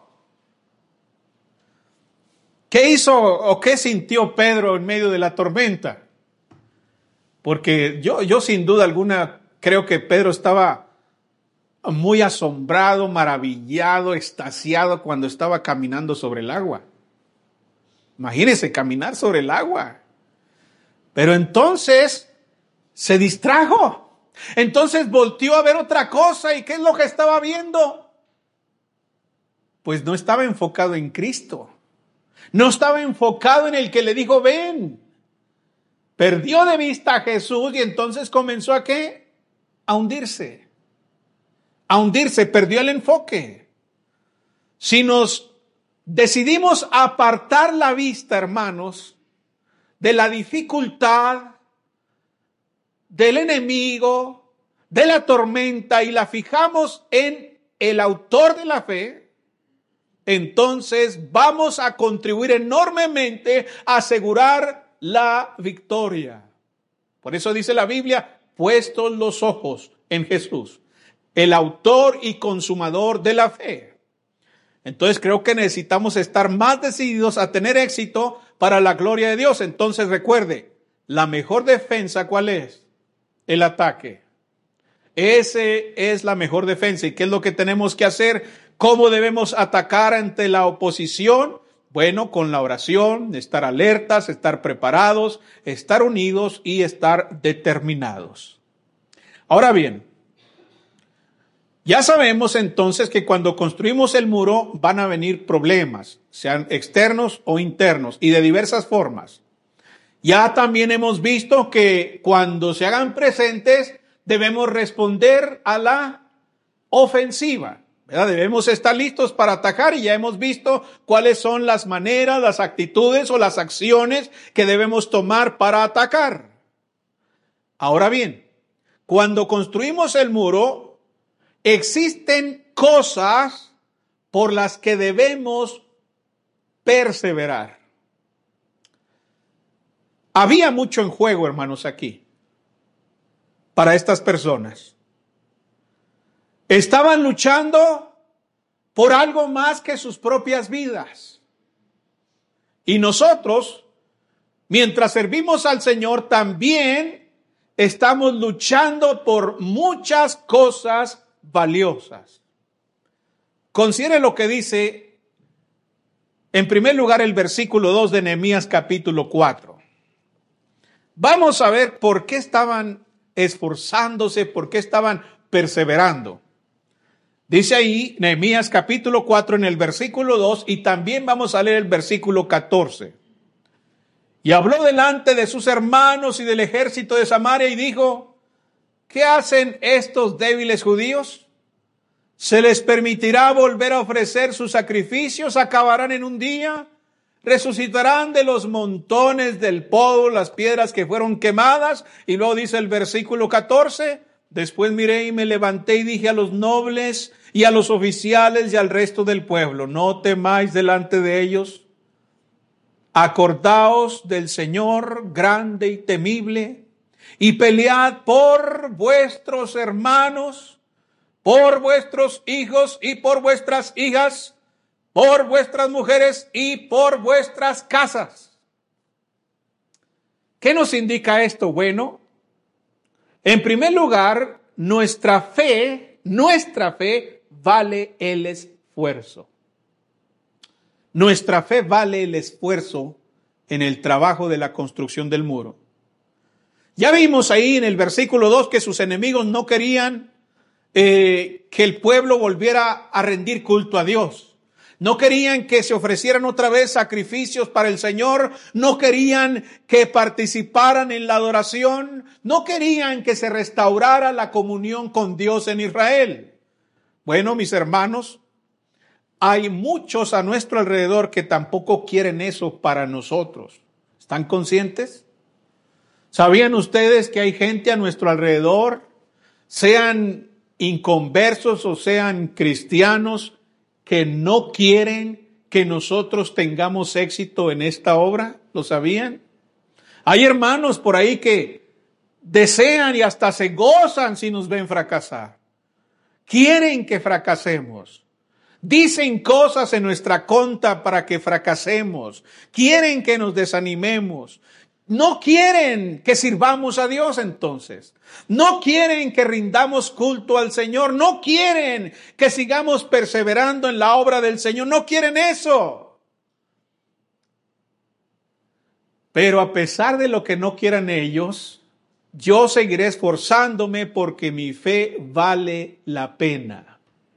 ¿Qué hizo o qué sintió Pedro en medio de la tormenta? Porque yo, yo sin duda alguna creo que Pedro estaba muy asombrado, maravillado, extasiado cuando estaba caminando sobre el agua. Imagínense caminar sobre el agua. Pero entonces se distrajo. Entonces volteó a ver otra cosa. ¿Y qué es lo que estaba viendo? Pues no estaba enfocado en Cristo. No estaba enfocado en el que le dijo, ven. Perdió de vista a Jesús y entonces comenzó a ¿qué? A hundirse. A hundirse, perdió el enfoque. Si nos decidimos apartar la vista, hermanos, de la dificultad, del enemigo, de la tormenta y la fijamos en el autor de la fe, entonces vamos a contribuir enormemente a asegurar la victoria. Por eso dice la Biblia, puestos los ojos en Jesús, el autor y consumador de la fe. Entonces creo que necesitamos estar más decididos a tener éxito para la gloria de Dios. Entonces recuerde, la mejor defensa, ¿cuál es? El ataque. Ese es la mejor defensa. ¿Y qué es lo que tenemos que hacer? ¿Cómo debemos atacar ante la oposición? Bueno, con la oración, estar alertas, estar preparados, estar unidos y estar determinados. Ahora bien, ya sabemos entonces que cuando construimos el muro van a venir problemas, sean externos o internos y de diversas formas. Ya también hemos visto que cuando se hagan presentes debemos responder a la ofensiva, ¿verdad? Debemos estar listos para atacar y ya hemos visto cuáles son las maneras, las actitudes o las acciones que debemos tomar para atacar. Ahora bien, cuando construimos el muro, existen cosas por las que debemos perseverar. Había mucho en juego, hermanos, aquí, para estas personas. Estaban luchando por algo más que sus propias vidas. Y nosotros, mientras servimos al Señor, también estamos luchando por muchas cosas valiosas. Considere lo que dice, en primer lugar, el versículo dos de Nehemías capítulo cuatro. Vamos a ver por qué estaban esforzándose, por qué estaban perseverando. Dice ahí Nehemías capítulo cuatro en el versículo dos y también vamos a leer el versículo catorce. Y habló delante de sus hermanos y del ejército de Samaria y dijo, ¿qué hacen estos débiles judíos? ¿Se les permitirá volver a ofrecer sus sacrificios? ¿Acabarán en un día? ¿Resucitarán de los montones del polvo las piedras que fueron quemadas? Y luego dice el versículo catorce, después miré y me levanté y dije a los nobles y a los oficiales y al resto del pueblo, no temáis delante de ellos, acordaos del Señor grande y temible y pelead por vuestros hermanos, por vuestros hijos y por vuestras hijas, por vuestras mujeres y por vuestras casas. ¿Qué nos indica esto? Bueno, en primer lugar, nuestra fe, nuestra fe vale el esfuerzo. Nuestra fe vale el esfuerzo en el trabajo de la construcción del muro. Ya vimos ahí en el versículo dos que sus enemigos no querían eh, que el pueblo volviera a rendir culto a Dios. No querían que se ofrecieran otra vez sacrificios para el Señor. No querían que participaran en la adoración. No querían que se restaurara la comunión con Dios en Israel. Bueno, mis hermanos, hay muchos a nuestro alrededor que tampoco quieren eso para nosotros. ¿Están conscientes? ¿Sabían ustedes que hay gente a nuestro alrededor, sean inconversos o sean cristianos, que no quieren que nosotros tengamos éxito en esta obra? ¿Lo sabían? Hay hermanos por ahí que desean y hasta se gozan si nos ven fracasar. Quieren que fracasemos. Dicen cosas en nuestra contra para que fracasemos. Quieren que nos desanimemos. No quieren que sirvamos a Dios entonces. No quieren que rindamos culto al Señor. No quieren que sigamos perseverando en la obra del Señor. No quieren eso. Pero a pesar de lo que no quieran ellos, yo seguiré esforzándome porque mi fe vale la pena.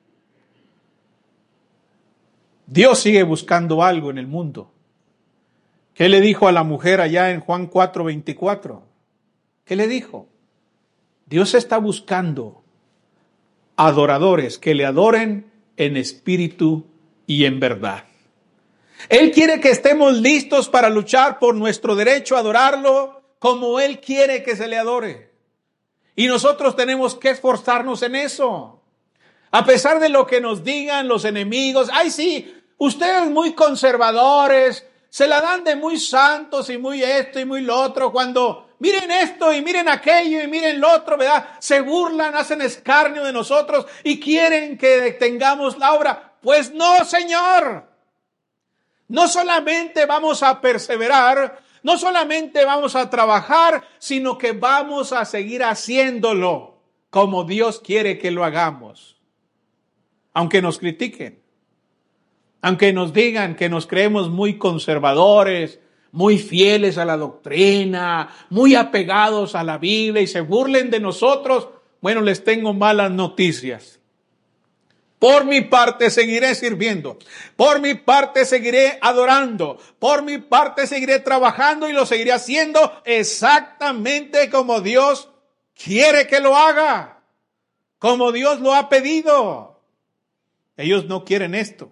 Dios sigue buscando algo en el mundo. ¿Qué le dijo a la mujer allá en Juan cuatro veinticuatro? ¿Qué le dijo? Dios está buscando adoradores que le adoren en espíritu y en verdad. Él quiere que estemos listos para luchar por nuestro derecho a adorarlo como Él quiere que se le adore. Y nosotros tenemos que esforzarnos en eso. A pesar de lo que nos digan los enemigos, ay sí, ustedes muy conservadores, se la dan de muy santos y muy esto y muy lo otro, cuando miren esto y miren aquello y miren lo otro, ¿verdad? Se burlan, hacen escarnio de nosotros y quieren que detengamos la obra. Pues no, Señor. No solamente vamos a perseverar, no solamente vamos a trabajar, sino que vamos a seguir haciéndolo como Dios quiere que lo hagamos. Aunque nos critiquen, aunque nos digan que nos creemos muy conservadores, muy fieles a la doctrina, muy apegados a la Biblia y se burlen de nosotros, bueno, les tengo malas noticias. Por mi parte seguiré sirviendo, por mi parte seguiré adorando, por mi parte seguiré trabajando y lo seguiré haciendo exactamente como Dios quiere que lo haga, como Dios lo ha pedido. Ellos no quieren esto.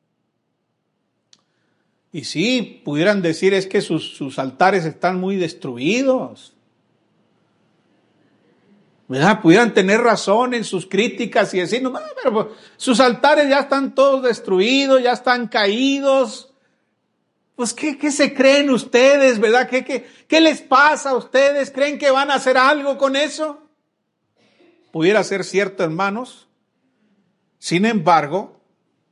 Y sí, pudieran decir es que sus, sus altares están muy destruidos. ¿Verdad? Pudieran tener razón en sus críticas y decir, no, pero sus altares ya están todos destruidos, ya están caídos. Pues, ¿qué, qué se creen ustedes, verdad? ¿Qué, qué, ¿Qué les pasa a ustedes? ¿Creen que van a hacer algo con eso? Pudiera ser cierto, hermanos. Sin embargo,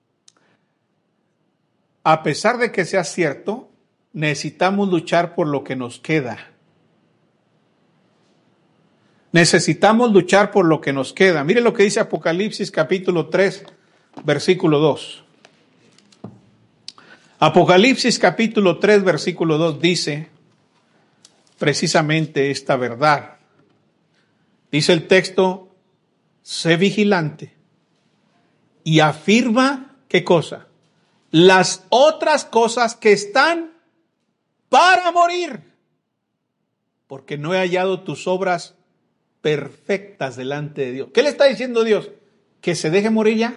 a pesar de que sea cierto, necesitamos luchar por lo que nos queda. Necesitamos luchar por lo que nos queda. Mire lo que dice Apocalipsis capítulo tres, versículo dos. Apocalipsis capítulo tres, versículo dos dice precisamente esta verdad. Dice el texto, sé vigilante y afirma, ¿qué cosa? Las otras cosas que están para morir, porque no he hallado tus obras perfectas delante de Dios. ¿Qué le está diciendo Dios? Que se deje morir ya.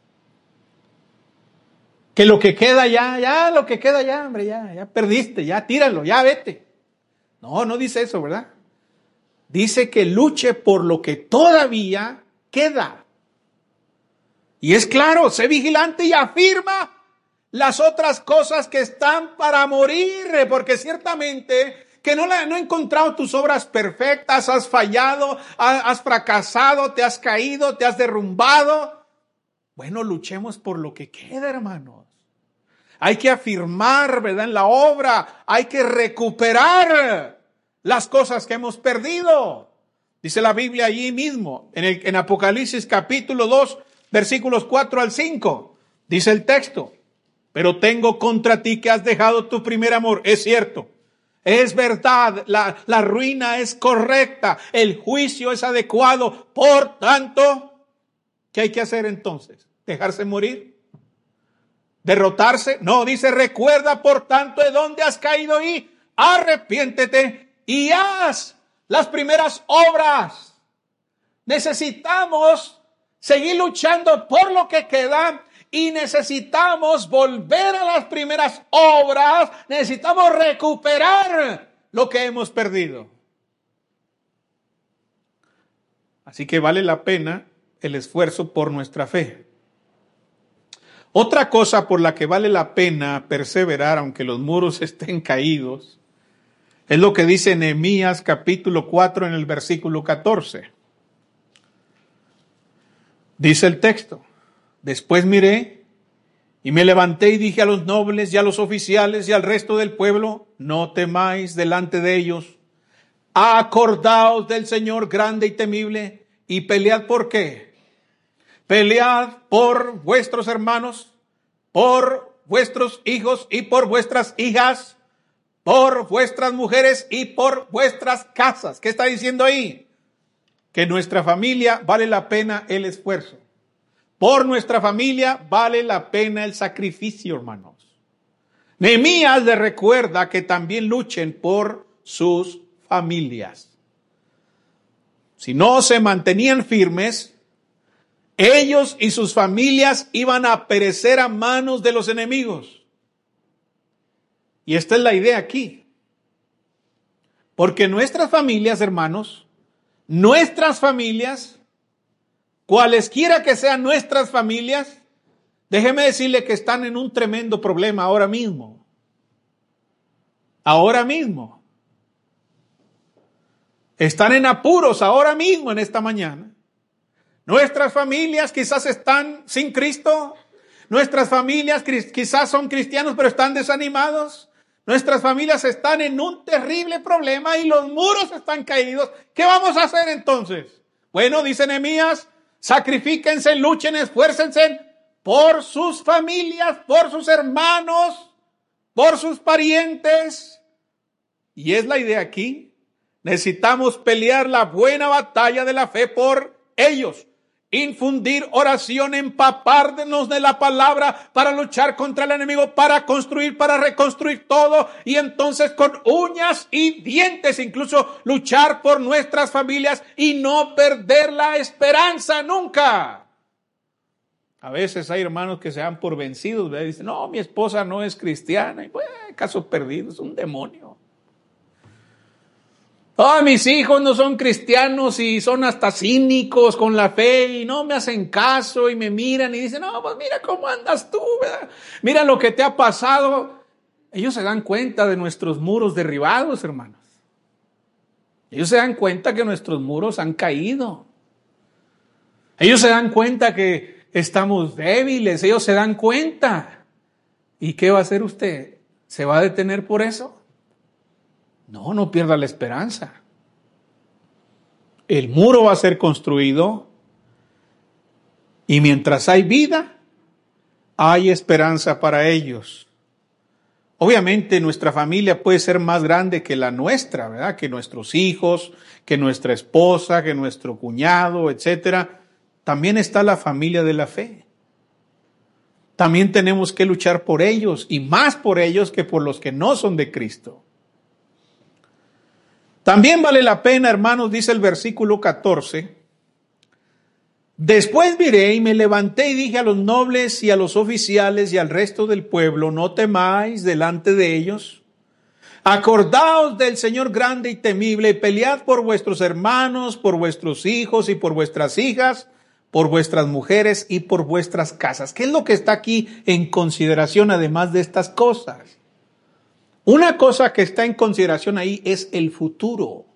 Que lo que queda ya, ya lo que queda ya, hombre, ya, ya perdiste, ya tíralo, ya vete. No, no dice eso, ¿verdad? Dice que luche por lo que todavía queda. Y es claro, sé vigilante y afirma las otras cosas que están para morir, porque ciertamente que no, la, no he encontrado tus obras perfectas, has fallado, has fracasado, te has caído, te has derrumbado. Bueno, luchemos por lo que queda, hermanos. Hay que afirmar, ¿verdad?, en la obra, hay que recuperar las cosas que hemos perdido. Dice la Biblia allí mismo, en, el, en Apocalipsis capítulo dos, versículos cuatro al cinco, dice el texto, pero tengo contra ti que has dejado tu primer amor. Es cierto. Es verdad, la, la ruina es correcta, el juicio es adecuado. Por tanto, ¿qué hay que hacer entonces? ¿Dejarse morir? ¿Derrotarse? No, dice, recuerda por tanto de dónde has caído y arrepiéntete y haz las primeras obras. Necesitamos seguir luchando por lo que queda. Y necesitamos volver a las primeras obras, necesitamos recuperar lo que hemos perdido. Así que vale la pena el esfuerzo por nuestra fe. Otra cosa por la que vale la pena perseverar, aunque los muros estén caídos, es lo que dice Nehemías capítulo cuatro en el versículo catorce. Dice el texto. Después miré y me levanté y dije a los nobles y a los oficiales y al resto del pueblo, no temáis delante de ellos, acordaos del Señor grande y temible y pelead por qué. Pelead por vuestros hermanos, por vuestros hijos y por vuestras hijas, por vuestras mujeres y por vuestras casas. ¿Qué está diciendo ahí? Que nuestra familia vale la pena el esfuerzo. Por nuestra familia vale la pena el sacrificio, hermanos. Nehemías les recuerda que también luchen por sus familias. Si no se mantenían firmes, ellos y sus familias iban a perecer a manos de los enemigos. Y esta es la idea aquí. Porque nuestras familias, hermanos, nuestras familias, cualesquiera que sean nuestras familias, déjeme decirle que están en un tremendo problema ahora mismo. Ahora mismo. Están en apuros ahora mismo en esta mañana. Nuestras familias quizás están sin Cristo. Nuestras familias quizás son cristianos pero están desanimados. Nuestras familias están en un terrible problema y los muros están caídos. ¿Qué vamos a hacer entonces? Bueno, dice Nehemías, sacrifíquense, luchen, esfuércense por sus familias, por sus hermanos, por sus parientes. Y es la idea aquí. Necesitamos pelear la buena batalla de la fe por ellos. Infundir oración, empaparnos de la palabra para luchar contra el enemigo, para construir, para reconstruir todo. Y entonces con uñas y dientes incluso luchar por nuestras familias y no perder la esperanza nunca. A veces hay hermanos que se dan por vencidos, ¿verdad? Dicen, no, mi esposa no es cristiana. Y pues, caso perdido, es un demonio. Oh, mis hijos no son cristianos y son hasta cínicos con la fe y no me hacen caso y me miran y dicen, no, pues mira cómo andas tú, ¿verdad? Mira lo que te ha pasado. Ellos se dan cuenta de nuestros muros derribados, hermanos. Ellos se dan cuenta que nuestros muros han caído. Ellos se dan cuenta que estamos débiles. Ellos se dan cuenta. ¿Y qué va a hacer usted? ¿Se va a detener por eso? No, no pierda la esperanza. El muro va a ser construido y mientras hay vida, hay esperanza para ellos. Obviamente nuestra familia puede ser más grande que la nuestra, ¿verdad? Que nuestros hijos, que nuestra esposa, que nuestro cuñado, etcétera. También está la familia de la fe. También tenemos que luchar por ellos y más por ellos que por los que no son de Cristo. También vale la pena, hermanos, dice el versículo catorce. Después miré y me levanté y dije a los nobles y a los oficiales y al resto del pueblo, no temáis delante de ellos. Acordaos del Señor grande y temible y pelead por vuestros hermanos, por vuestros hijos y por vuestras hijas, por vuestras mujeres y por vuestras casas. ¿Qué es lo que está aquí en consideración además de estas cosas? Una cosa que está en consideración ahí es el futuro.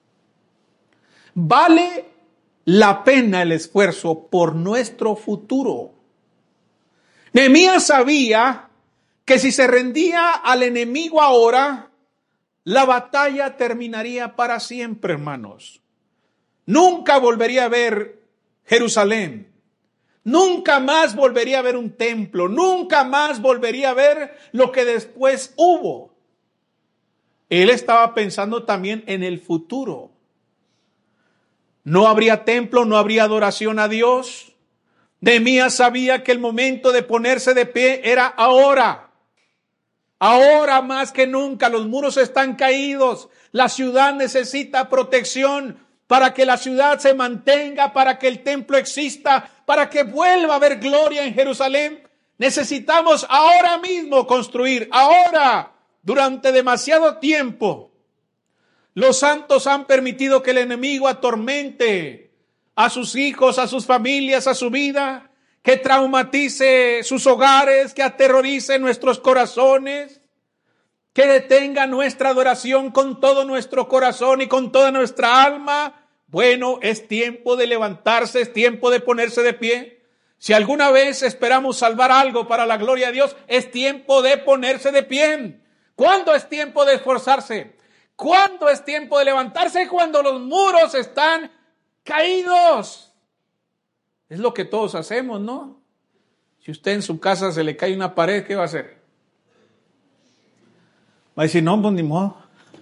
Vale la pena el esfuerzo por nuestro futuro. Nehemías sabía que si se rendía al enemigo ahora, la batalla terminaría para siempre, hermanos. Nunca volvería a ver Jerusalén. Nunca más volvería a ver un templo. Nunca más volvería a ver lo que después hubo. Él estaba pensando también en el futuro. No habría templo, no habría adoración a Dios. Nehemías sabía que el momento de ponerse de pie era ahora. Ahora más que nunca, los muros están caídos. La ciudad necesita protección para que la ciudad se mantenga, para que el templo exista, para que vuelva a haber gloria en Jerusalén. Necesitamos ahora mismo construir, ahora. Durante demasiado tiempo, los santos han permitido que el enemigo atormente a sus hijos, a sus familias, a su vida, que traumatice sus hogares, que aterrorice nuestros corazones, que detenga nuestra adoración con todo nuestro corazón y con toda nuestra alma. Bueno, es tiempo de levantarse, es tiempo de ponerse de pie. Si alguna vez esperamos salvar algo para la gloria de Dios, es tiempo de ponerse de pie. ¿Cuándo es tiempo de esforzarse? ¿Cuándo es tiempo de levantarse? Cuando los muros están caídos. Es lo que todos hacemos, ¿no? Si usted en su casa se le cae una pared, ¿qué va a hacer? Va a decir, no, pues ni modo.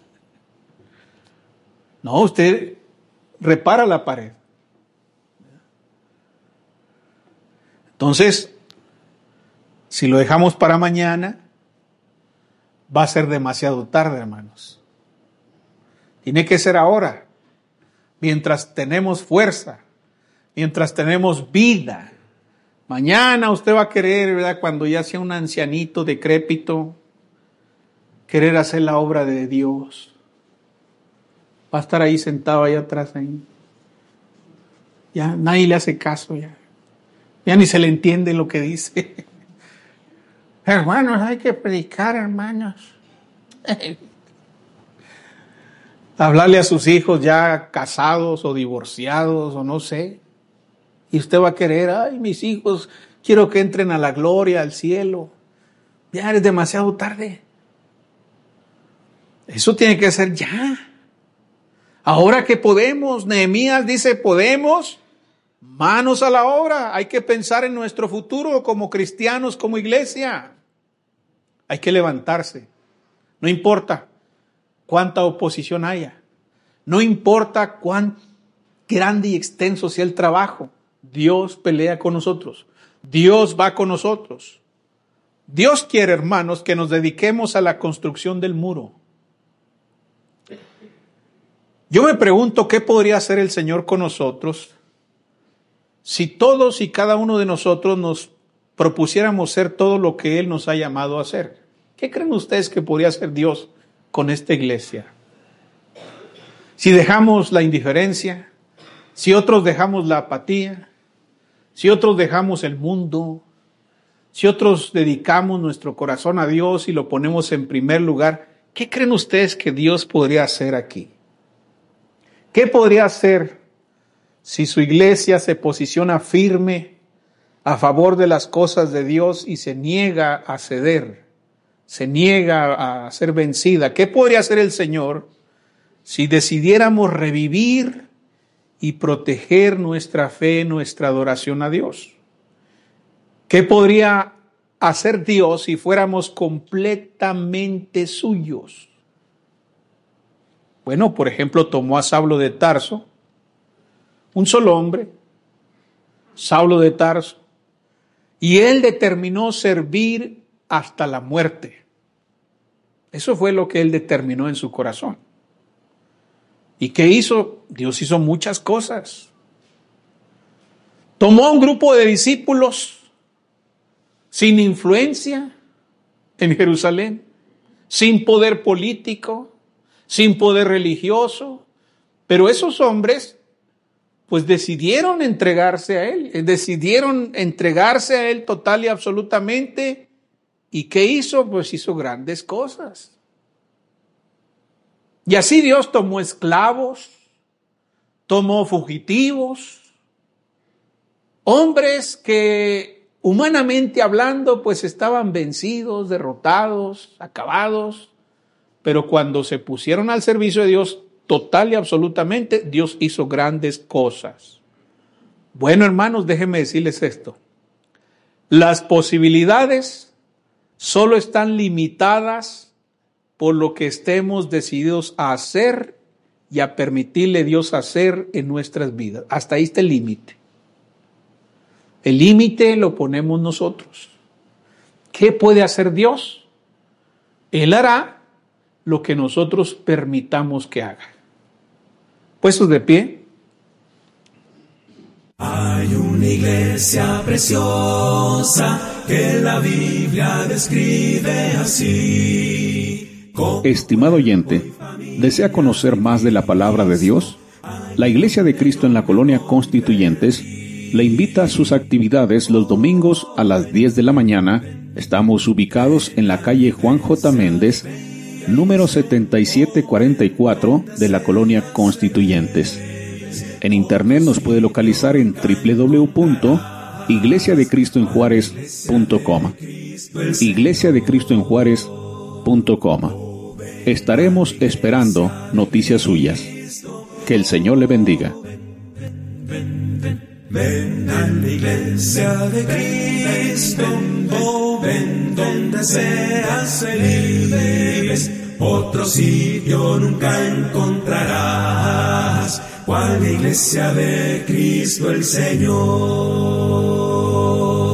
No, usted repara la pared. Entonces, si lo dejamos para mañana, va a ser demasiado tarde, hermanos. Tiene que ser ahora, mientras tenemos fuerza, mientras tenemos vida. Mañana usted va a querer, ¿verdad?, cuando ya sea un ancianito decrépito, querer hacer la obra de Dios. Va a estar ahí sentado ahí atrás. Ahí. Ya nadie le hace caso. Ya, ya ni se le entiende lo que dice. Hermanos, hay que predicar, hermanos. Hablarle a sus hijos ya casados o divorciados o no sé. Y usted va a querer, ay, mis hijos, quiero que entren a la gloria, al cielo. Ya es demasiado tarde. Eso tiene que ser ya. Ahora que podemos, Nehemías dice, podemos, manos a la obra. Hay que pensar en nuestro futuro como cristianos, como iglesia. Hay que levantarse. No importa cuánta oposición haya. No importa cuán grande y extenso sea el trabajo. Dios pelea con nosotros. Dios va con nosotros. Dios quiere, hermanos, que nos dediquemos a la construcción del muro. Yo me pregunto qué podría hacer el Señor con nosotros si todos y cada uno de nosotros nos propusiéramos ser todo lo que Él nos ha llamado a hacer. ¿Qué creen ustedes que podría hacer Dios con esta iglesia? Si dejamos la indiferencia, si otros dejamos la apatía, si otros dejamos el mundo, si otros dedicamos nuestro corazón a Dios y lo ponemos en primer lugar, ¿qué creen ustedes que Dios podría hacer aquí? ¿Qué podría hacer si su iglesia se posiciona firme a favor de las cosas de Dios y se niega a ceder, se niega a ser vencida? ¿Qué podría hacer el Señor si decidiéramos revivir y proteger nuestra fe, nuestra adoración a Dios? ¿Qué podría hacer Dios si fuéramos completamente suyos? Bueno, por ejemplo, tomó a Saulo de Tarso, un solo hombre, Saulo de Tarso, y él determinó servir hasta la muerte. Eso fue lo que él determinó en su corazón. ¿Y qué hizo? Dios hizo muchas cosas. Tomó un grupo de discípulos sin influencia en Jerusalén, sin poder político, sin poder religioso, pero esos hombres pues decidieron entregarse a Él, decidieron entregarse a Él total y absolutamente. ¿Y qué hizo? Pues hizo grandes cosas. Y así Dios tomó esclavos, tomó fugitivos, hombres que humanamente hablando pues estaban vencidos, derrotados, acabados, pero cuando se pusieron al servicio de Dios total y absolutamente, Dios hizo grandes cosas. Bueno, hermanos, déjenme decirles esto. Las posibilidades solo están limitadas por lo que estemos decididos a hacer y a permitirle a Dios hacer en nuestras vidas. Hasta ahí está el límite. El límite lo ponemos nosotros. ¿Qué puede hacer Dios? Él hará lo que nosotros permitamos que haga. Puestos de pie. Hay una iglesia preciosa que la Biblia describe así. Estimado oyente, ¿desea conocer más de la palabra de Dios? La Iglesia de Cristo en la Colonia Constituyentes le invita a sus actividades los domingos a las diez de la mañana. Estamos ubicados en la calle Juan J. Méndez, número setenta y siete cuarenta y cuatro de la Colonia Constituyentes. En internet nos puede localizar en doble u doble u doble u punto iglesia de cristo en juárez punto com. iglesia de cristo en juárez punto com. Estaremos esperando noticias suyas. Que el Señor le bendiga. Ven a la iglesia de Cristo, oh, ven donde seas feliz. fieles, otro sitio nunca encontrarás, cual la iglesia de Cristo el Señor.